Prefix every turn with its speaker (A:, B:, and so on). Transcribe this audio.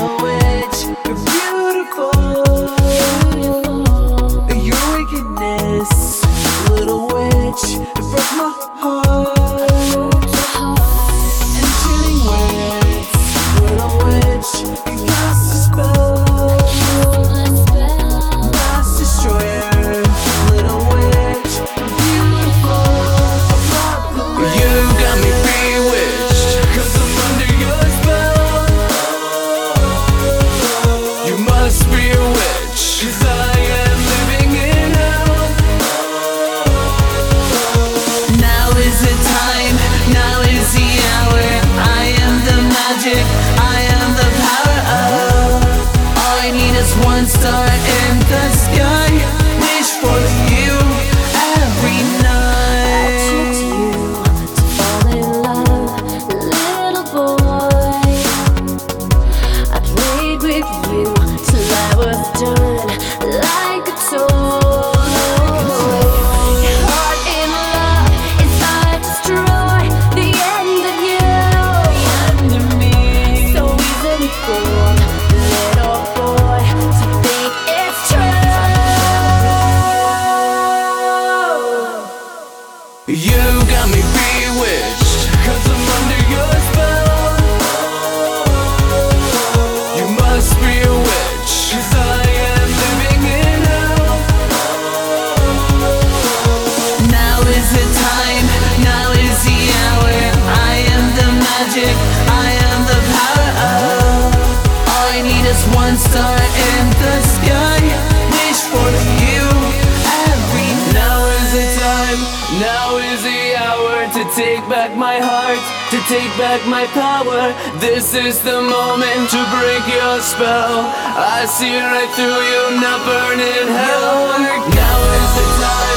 A: little witch, you're beautiful. Your wickedness, little witch, it broke my heart. And chilling words, little witch, you cast a spell. Mass destroyer, little witch, you're beautiful. You got me bewitched, 'cause I'm under your spell. You must be a witch, 'cause I am living in hell. Now is the time, now is the hour. I am the magic, I am the power of. All I need is one star in the sky. Wish for you every night.
B: Fall in love, little boy. I played with you till I was done, like a toy. Heart in love is hard to destroy. The end of you, so easily fooled, little boy, to think it's true.
A: You got me bewitched, 'cause I'm under your spell. You must be a witch, 'cause I am living in hell. Now is the time, now is the hour. I am the magic, I am the power of. All I need is one star in the sky. Wish for you every night. Now is the time, now is the hour to take back my heart, to take back my power. This is the moment to break your spell. I see right through you, now burn in hell. Now is the time.